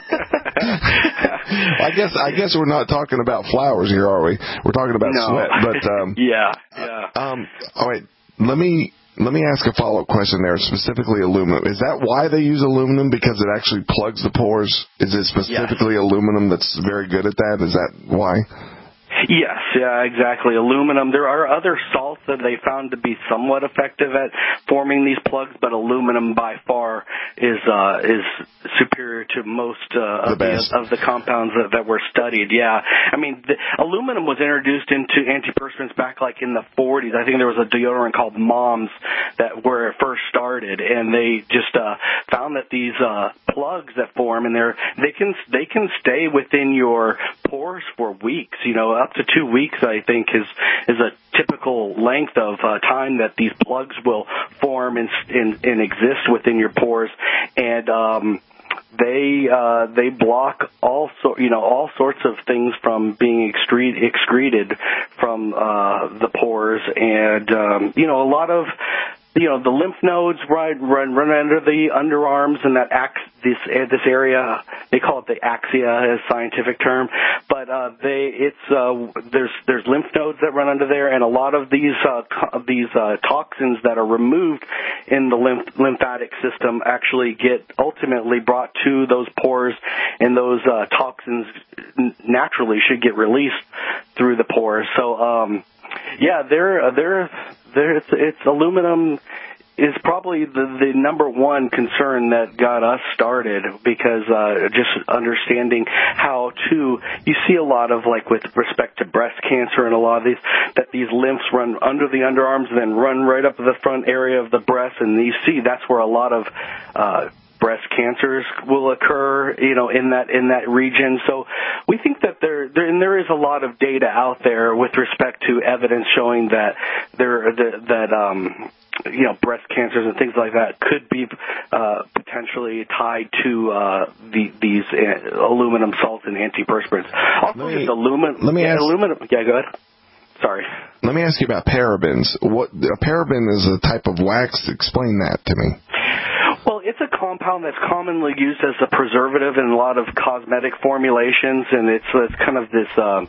I guess I guess we're not talking about flowers here, are we? We're talking about no. sweat. But um, yeah, yeah. Um, all right, let me let me ask a follow up question there. Specifically, aluminum. Is that why they use aluminum? Because it actually plugs the pores. Is it specifically yes. aluminum that's very good at that? Is that why? Yes, yeah, exactly. Aluminum. There are other salts that they found to be somewhat effective at forming these plugs, but aluminum by far is uh, is superior to most uh, of, the, of the compounds that, that were studied. Yeah, I mean, the, aluminum was introduced into antiperspirants back like in the forties. I think there was a deodorant called Moms that where it first started, and they just uh, found that these uh, plugs that form in there, they can they can stay within your pores for weeks. You know, up to two weeks, I think, is is a typical length of uh, time that these plugs will form and, and, and exist within your pores, and um, they uh, they block all so you know all sorts of things from being excre- excreted from uh, the pores, and um, you know a lot of. You know, the lymph nodes run run, run under the underarms and that ax, this uh, this area. They call it the axia as a scientific term, but uh, they it's uh, there's there's lymph nodes that run under there, and a lot of these uh, co- these uh, toxins that are removed in the lymph, lymphatic system actually get ultimately brought to those pores, and those uh, toxins naturally should get released through the pores. So, um, yeah, they're they're. There, it's, it's aluminum is probably the, the number one concern that got us started because uh, just understanding how to, you see a lot of like with respect to breast cancer and a lot of these, that these lymphs run under the underarms and then run right up the front area of the breast, and you see that's where a lot of uh, breast cancers will occur, you know, in that in that region. So we think that there, there and there is a lot of data out there with respect to evidence showing that there that, that um, you know breast cancers and things like that could be uh, potentially tied to uh, the, these uh, aluminum salts and antiperspirants. Also, let me, just aluminum. Let me yeah, ask. Aluminum. Yeah, go ahead. Sorry. Let me ask you about parabens. What a paraben is a type of wax. Explain that to me. Well, it's a compound that's commonly used as a preservative in a lot of cosmetic formulations, and it's, it's kind of this, uh,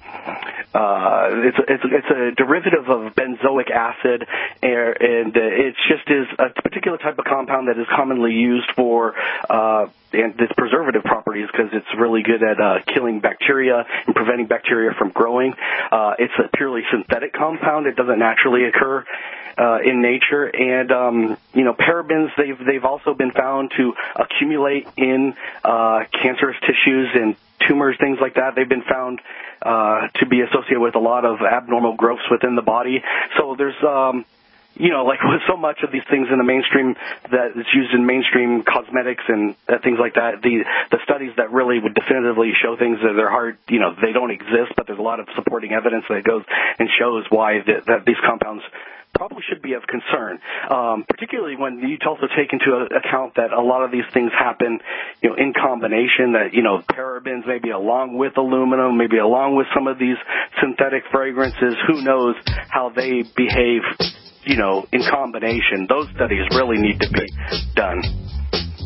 uh, it's, it's, it's a derivative of benzoic acid, and it just is a particular type of compound that is commonly used for, uh, and its preservative properties because it's really good at uh, killing bacteria and preventing bacteria from growing. Uh, it's a purely synthetic compound. It doesn't naturally occur uh, in nature. And, um, you know, parabens, they've, they've also been found to accumulate in uh, cancerous tissues and tumors, things like that. They've been found uh, to be associated with a lot of abnormal growths within the body. So there's... Um, You know, like with so much of these things in the mainstream that is used in mainstream cosmetics and uh, things like that, the the studies that really would definitively show things that are hard, you know, they don't exist, but there's a lot of supporting evidence that goes and shows why the, that these compounds probably should be of concern, um, particularly when you also take into account that a lot of these things happen, you know, in combination, that, you know, parabens maybe along with aluminum, maybe along with some of these synthetic fragrances, who knows how they behave, you know, in combination. Those studies really need to be done.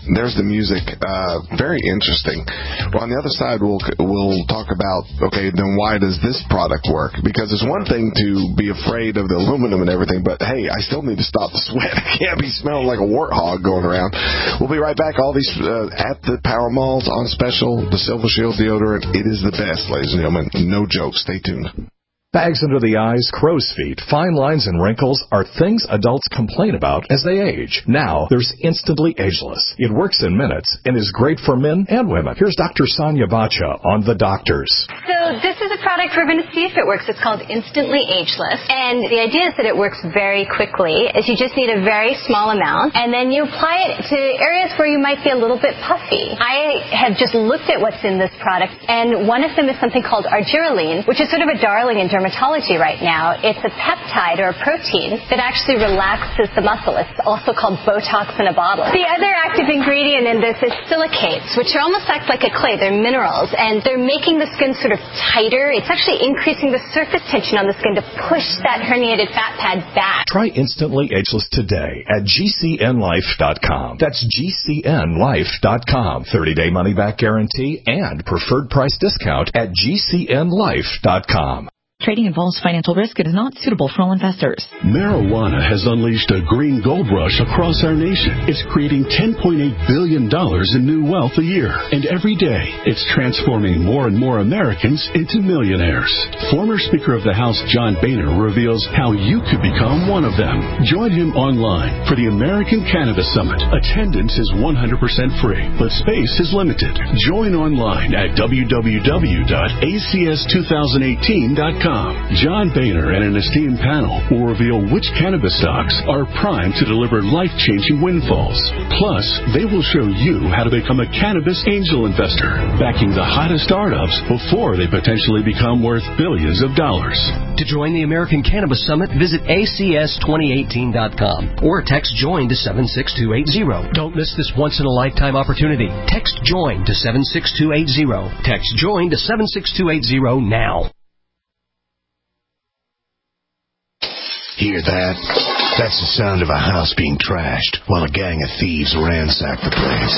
there's the music. Uh, very interesting. Well, on the other side, we'll we'll talk about, okay, then why does this product work? Because it's one thing to be afraid of the aluminum and everything, but hey, I still need to stop the sweat. I can't be smelling like a warthog going around. We'll be right back. All these uh, at the Power Malls on special. The Silver Shield deodorant. It is the best, ladies and gentlemen. No joke. Stay tuned. Bags under the eyes, crow's feet, fine lines, and wrinkles are things adults complain about as they age. Now, there's Instantly Ageless. It works in minutes and is great for men and women. Here's Doctor Sonia Bacha on The Doctors. So this is a product we're going to see if it works. It's called Instantly Ageless. And the idea is that it works very quickly. Is you just need a very small amount, and then you apply it to areas where you might be a little bit puffy. I have just looked at what's in this product, and one of them is something called argireline, which is sort of a darling in dermatology right now. It's a peptide or a protein that actually relaxes the muscle. It's also called Botox in a bottle. The other active ingredient in this is silicates, which are almost act like a clay. They're minerals, and they're making the skin sort of tighter. It's actually increasing the surface tension on the skin to push that herniated fat pad back. Try Instantly Ageless today at G C N life dot com. That's G C N life dot com. thirty-day money-back guarantee and preferred price discount at G C N life dot com. Trading involves financial risk. It is not suitable for all investors. Marijuana has unleashed a green gold rush across our nation. It's creating ten point eight billion dollars in new wealth a year. And every day, it's transforming more and more Americans into millionaires. Former Speaker of the House John Boehner reveals how you could become one of them. Join him online for the American Cannabis Summit. Attendance is one hundred percent free, but space is limited. Join online at w w w dot a c s twenty eighteen dot com. John Boehner and an esteemed panel will reveal which cannabis stocks are primed to deliver life-changing windfalls. Plus, they will show you how to become a cannabis angel investor, backing the hottest startups before they potentially become worth billions of dollars. To join the American Cannabis Summit, visit A C S twenty eighteen dot com or text JOIN to seven six two eight zero. Don't miss this once-in-a-lifetime opportunity. Text JOIN to seven six two eight zero. Text JOIN to seven six two eight zero now. Hear that? That's the sound of a house being trashed while a gang of thieves ransack the place.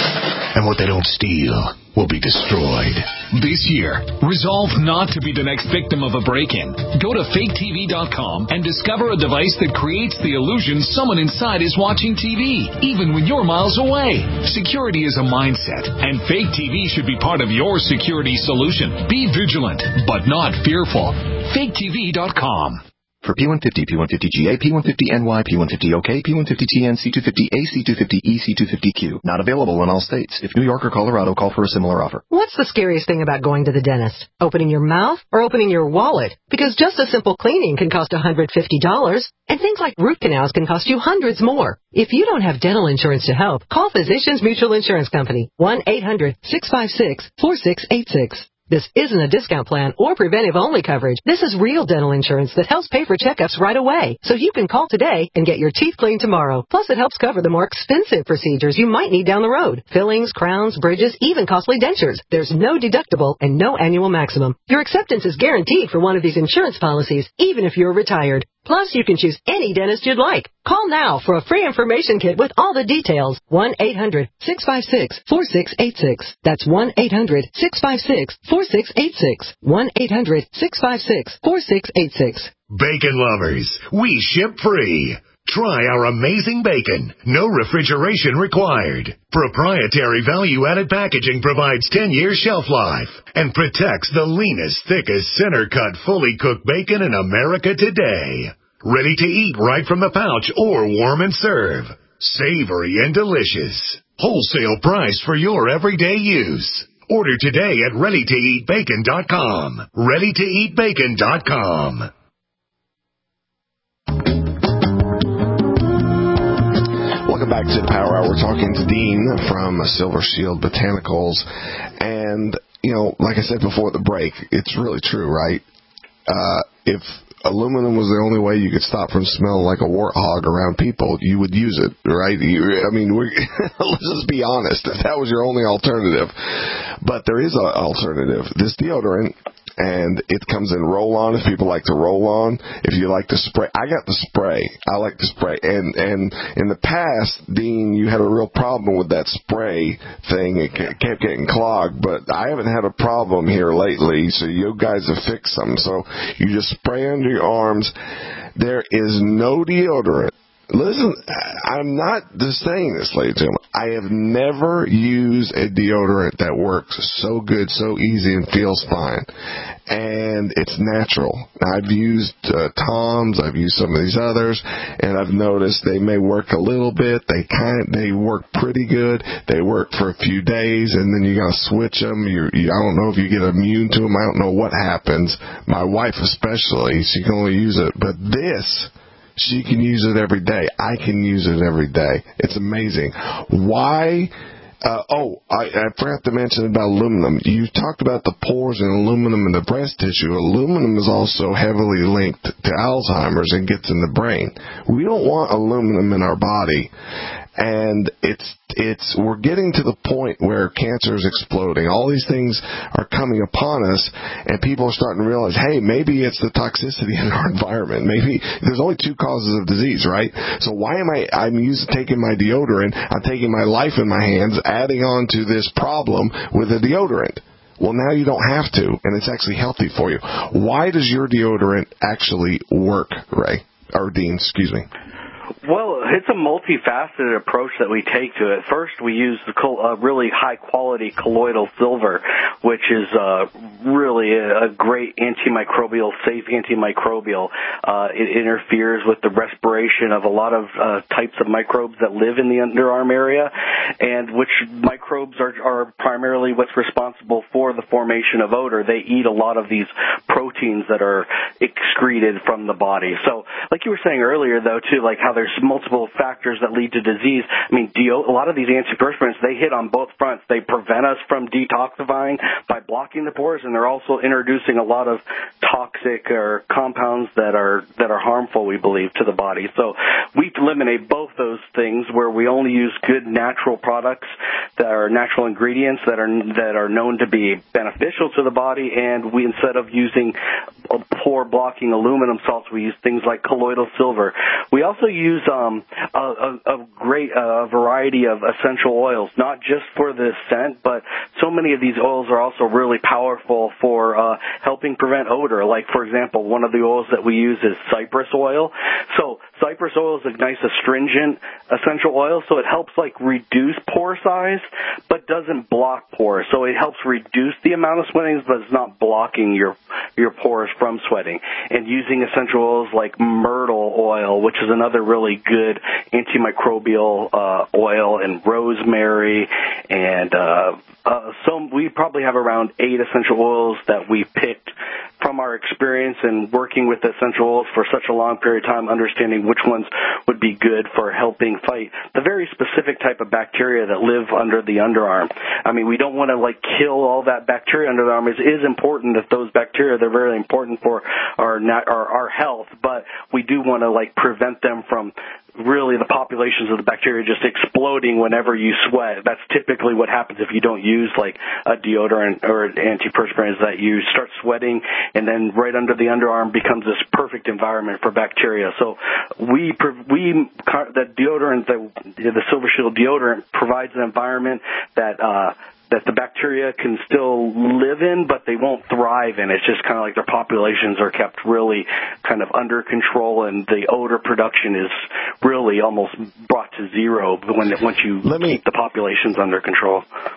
And what they don't steal will be destroyed. This year, resolve not to be the next victim of a break-in. Go to fake T V dot com and discover a device that creates the illusion someone inside is watching T V, even when you're miles away. Security is a mindset, and Fake T V should be part of your security solution. Be vigilant, but not fearful. fake T V dot com. For P one fifty, P one fifty G A, P one fifty N Y, P one fifty O K, P one fifty T N, C two fifty A, C two fifty E, C two fifty Q. Not available in all states. If New York or Colorado, call for a similar offer. What's the scariest thing about going to the dentist? Opening your mouth or opening your wallet? Because just a simple cleaning can cost one hundred fifty dollars, and things like root canals can cost you hundreds more. If you don't have dental insurance to help, call Physicians Mutual Insurance Company, one eight hundred six five six four six eight six. This isn't a discount plan or preventive-only coverage. This is real dental insurance that helps pay for checkups right away. So you can call today and get your teeth cleaned tomorrow. Plus, it helps cover the more expensive procedures you might need down the road. Fillings, crowns, bridges, even costly dentures. There's no deductible and no annual maximum. Your acceptance is guaranteed for one of these insurance policies, even if you're retired. Plus, you can choose any dentist you'd like. Call now for a free information kit with all the details. one eight hundred six five six four six eight six. That's one eight hundred six five six four six eight six. one eight hundred six five six four six eight six. Bacon lovers, we ship free. Try our amazing bacon. No refrigeration required. Proprietary value-added packaging provides ten years shelf life and protects the leanest, thickest, center-cut, fully cooked bacon in America today. Ready to eat right from the pouch or warm and serve. Savory and delicious. Wholesale price for your everyday use. Order today at ready to eat bacon dot com. ready to eat bacon dot com. Welcome back to the Power Hour. We're talking to Dean from Silver Shield Botanicals. And, you know, like I said before the break, it's really true, right? Uh, if aluminum was the only way you could stop from smelling like a warthog around people, you would use it, right? You, I mean, we're, let's just be honest. If that was your only alternative. But there is an alternative. This deodorant and it comes in roll-on if people like to roll on. If you like to spray, I got the spray. I like to spray. And and in the past, Dean, you had a real problem with that spray thing. It kept getting clogged, but I haven't had a problem here lately, so you guys have fixed them. So you just spray under your arms. There is no deodorant. Listen, I'm not just saying this, ladies and gentlemen. I have never used a deodorant that works so good, so easy, and feels fine. And it's natural. I've used uh, Tom's, I've used some of these others, and I've noticed they may work a little bit. They kind, they work pretty good. They work for a few days, and then you got to switch them. You, you, I don't know if you get immune to them. I don't know what happens. My wife especially, she can only use it. But this, she can use it every day. I can use it every day. It's amazing. Why? Uh, oh, I, I forgot to mention about aluminum. You talked about the pores in aluminum in the breast tissue. Aluminum is also heavily linked to Alzheimer's and gets in the brain. We don't want aluminum in our body. And it's, it's, we're getting to the point where cancer is exploding. All these things are coming upon us, and people are starting to realize, hey, maybe it's the toxicity in our environment. Maybe there's only two causes of disease, right? So why am I, I'm using, taking my deodorant, I'm taking my life in my hands, adding on to this problem with a deodorant? Well, now you don't have to, and it's actually healthy for you. Why does your deodorant actually work, Ray? Or Dean, excuse me. Well, it's a multifaceted approach that we take to it. First, we use the col- uh, really high-quality colloidal silver, which is uh, really a, a great antimicrobial, safe antimicrobial. Uh, it interferes with the respiration of a lot of uh, types of microbes that live in the underarm area, and which microbes are, are primarily what's responsible for the formation of odor. They eat a lot of these proteins that are excreted from the body. So, like you were saying earlier, though, too, like how there's multiple factors that lead to disease. I mean, deo- a lot of these antiperspirants, they hit on both fronts. They prevent us from detoxifying by blocking the pores, and they're also introducing a lot of toxic or compounds that are that are harmful, we believe, to the body. So we eliminate both those things where we only use good natural products that are natural ingredients that are that are known to be beneficial to the body, and we, instead of using pore blocking aluminum salts, we use things like colloidal silver. We also use um, a, a, a great uh, variety of essential oils, not just for the scent, but so many of these oils are also really powerful for uh, helping prevent odor. Like, for example, one of the oils that we use is cypress oil. So cypress oil is a nice astringent essential oil, so it helps like reduce pore size, but doesn't block pores. So it helps reduce the amount of sweating, but it's not blocking your your pores from sweating. And using essential oils like myrtle oil, which is another really good antimicrobial uh, oil, and rosemary, and uh, uh, some. We probably have around eight essential oils that we picked from our experience in working with essential oils for such a long period of time, understanding which ones would be good for helping fight the very specific type of bacteria that live under the underarm. I mean, we don't want to like kill all that bacteria under the arm. It is important that those bacteria, they're very important for our our, our health, but we do want to like prevent them from really the populations of the bacteria just exploding whenever you sweat. That's typically what happens if you don't use like a deodorant or an antiperspirant, is that you start sweating, and then right under the underarm becomes this perfect environment for bacteria. So we, we, that deodorant, the, the Silver Shield deodorant provides an environment that, uh, that the bacteria can still live in, but they won't thrive in. It's just kind of like their populations are kept really kind of under control, and the odor production is really almost brought to zero when once you Let me, keep the populations under control.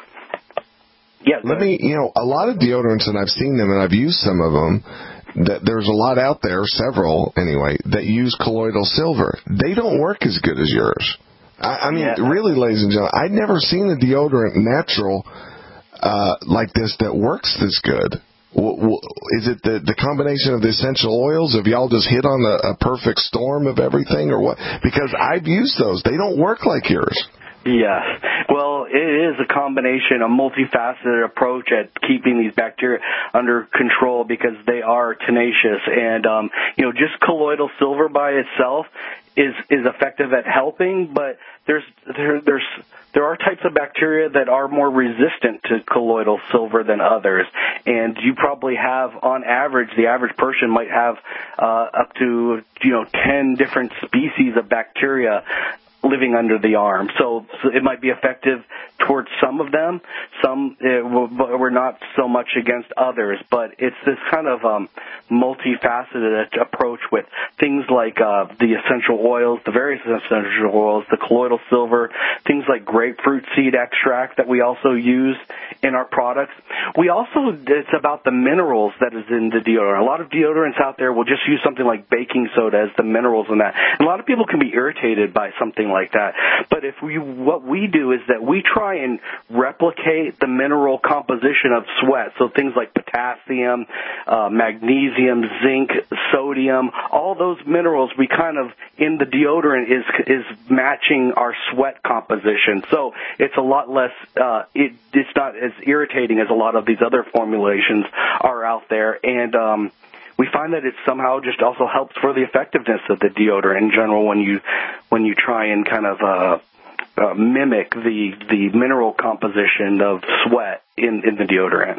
Yeah. Let me, you know, a lot of deodorants, and I've seen them and I've used some of them, that there's a lot out there, several anyway, that use colloidal silver. They don't work as good as yours. I, I mean, yeah. really, ladies and gentlemen, I'd never seen a deodorant natural uh, like this that works this good. W- w- is it the, the combination of the essential oils? Have y'all just hit on a, a perfect storm of everything, or what? Because I've used those. They don't work like yours. Yes, Well, it is a combination, a multifaceted approach at keeping these bacteria under control because they are tenacious. And, um, you know, just colloidal silver by itself is is effective at helping, but there's there, there's there are types of bacteria that are more resistant to colloidal silver than others, and you probably have, on average, the average person might have uh, up to you know ten different species of bacteria living under the arm. So, so it might be effective towards some of them. Some it, we're not so much against others, but it's this kind of um, multifaceted approach with things like uh, the essential oils, the various essential oils, the colloidal silver, things like grapefruit seed extract that we also use in our products. We also, it's about the minerals that is in the deodorant. A lot of deodorants out there will just use something like baking soda as the minerals in that. And a lot of people can be irritated by something like that. But if we, what we do is that we try and replicate the mineral composition of sweat. So things like potassium, uh, magnesium, zinc, sodium, all those minerals we kind of, in the deodorant is, is matching our sweat composition. So it's a lot less, uh, it, it's not as irritating as a lot of these other formulations are out there. And, um, we find that it somehow just also helps for the effectiveness of the deodorant in general when you when you try and kind of uh, uh, mimic the the mineral composition of sweat in, in the deodorant.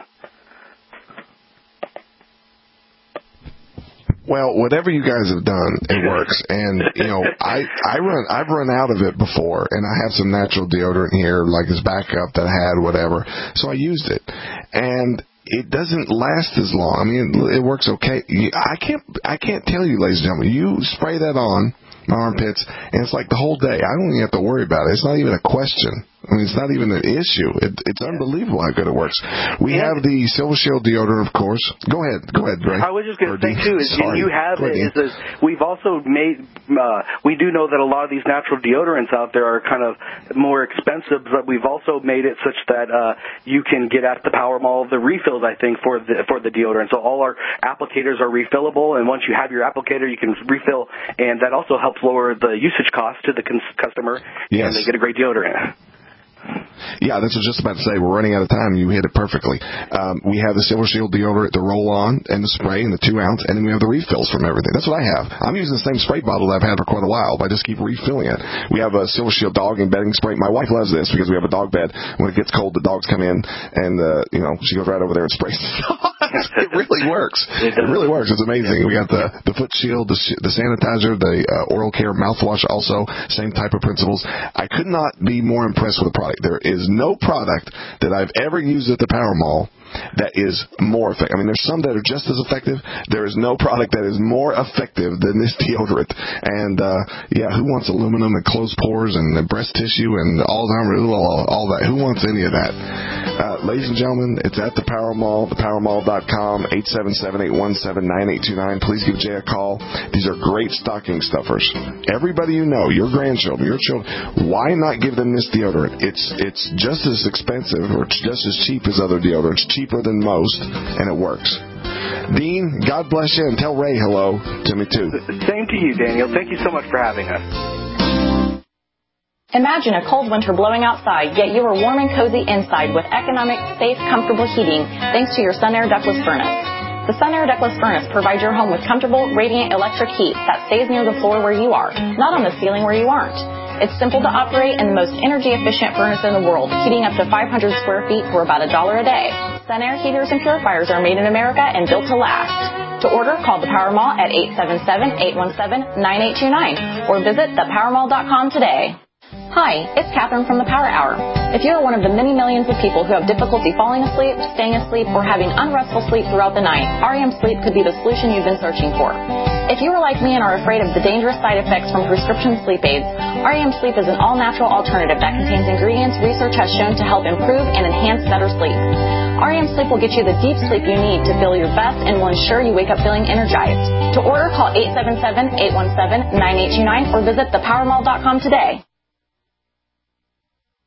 Well, whatever you guys have done, it works. And, you know, I, I run, I've run out of it before, and I have some natural deodorant here, like this backup that I had, whatever. So I used it. And it doesn't last as long. I mean, it works okay. I can't, I can't tell you, ladies and gentlemen, you spray that on my armpits, and it's like the whole day. I don't even have to worry about it. It's not even a question. I mean, it's not even an issue. It, it's unbelievable how good it works. We yeah. have the Silver Shield deodorant, of course. Go ahead. Go ahead, Ray. I was just going to say, too, is you have it. Is this, we've also made, uh, we do know that a lot of these natural deodorants out there are kind of more expensive, but we've also made it such that uh, you can get at the Power Mall the refills, I think, for the, for the deodorant. So all our applicators are refillable, and once you have your applicator, you can refill, and that also helps lower the usage cost to the cons- customer, yes. and they get a great deodorant. Yeah, that's what I was just about to say. We're running out of time. You hit it perfectly. Um, we have the Silver Shield deodorant, the roll-on, and the spray, and the two ounce, and then we have the refills from everything. That's what I have. I'm using the same spray bottle that I've had for quite a while, but I just keep refilling it. We have a Silver Shield dog and bedding spray. My wife loves this because we have a dog bed. When it gets cold, the dogs come in, and uh, you know, she goes right over there and sprays the dogs. It really works. It really works. It's amazing. We got the the foot shield, the, the sanitizer, the uh, oral care mouthwash. Also, same type of principles. I could not be more impressed with the product. There is no product that I've ever used at the Power Mall that is more effective. I mean, there's some that are just as effective. There is no product that is more effective than this deodorant. And, uh, yeah, who wants aluminum and closed pores and breast tissue and Alzheimer's, all, all that? Who wants any of that? Uh, ladies and gentlemen, it's at the Power Mall, the power mall dot com, eight seven seven, eight one seven, nine eight two nine. Please give Jay a call. These are great stocking stuffers. Everybody you know, your grandchildren, your children, why not give them this deodorant? It's, it's just as expensive or it's just as cheap as other deodorants. Cheaper than most, and it works. Dean, God bless you, and tell Ray hello to me too. Same to you, Daniel. Thank you so much for having us. Imagine a cold winter blowing outside, yet you are warm and cozy inside with economic, safe, comfortable heating thanks to your Sun Air ductless furnace. The Sun Air ductless furnace provides your home with comfortable, radiant electric heat that stays near the floor where you are, not on the ceiling where you aren't. It's simple to operate and the most energy-efficient furnace in the world, heating up to five hundred square feet for about a dollar a day. Sun Air heaters and purifiers are made in America and built to last. To order, call the Power Mall at eight seven seven, eight one seven, nine eight two nine or visit the power mall dot com today. Hi, it's Catherine from the Power Hour. If you are one of the many millions of people who have difficulty falling asleep, staying asleep, or having unrestful sleep throughout the night, R E M Sleep could be the solution you've been searching for. If you are like me and are afraid of the dangerous side effects from prescription sleep aids, R E M Sleep is an all-natural alternative that contains ingredients research has shown to help improve and enhance better sleep. R E M Sleep will get you the deep sleep you need to feel your best and will ensure you wake up feeling energized. To order, call eight seven seven, eight one seven, nine eight two nine or visit the power mall dot com today.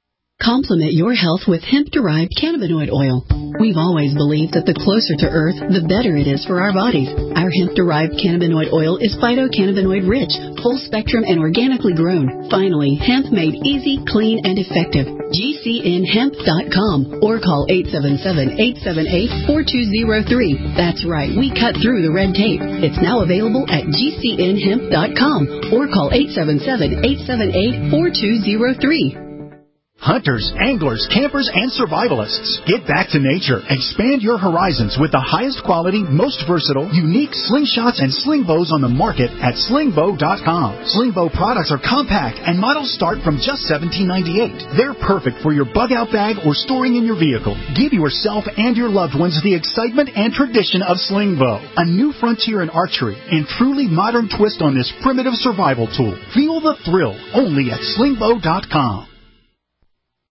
Complement your health with hemp-derived cannabinoid oil. We've always believed that the closer to Earth, the better it is for our bodies. Our hemp-derived cannabinoid oil is phytocannabinoid rich, full spectrum, and organically grown. Finally, hemp made easy, clean, and effective. G C N hemp dot com or call eight seven seven, eight seven eight, four two zero three. That's right, we cut through the red tape. It's now available at G C N hemp dot com or call eight seven seven, eight seven eight, four two zero three. Hunters, anglers, campers, and survivalists, get back to nature. Expand your horizons with the highest quality, most versatile, unique slingshots and sling bows on the market at sling bow dot com. Sling bow products are compact and models start from just seventeen ninety-eight. They're perfect for your bug out bag or storing in your vehicle. Give yourself and your loved ones the excitement and tradition of sling bow, a new frontier in archery and truly modern twist on this primitive survival tool. Feel the thrill only at sling bow dot com.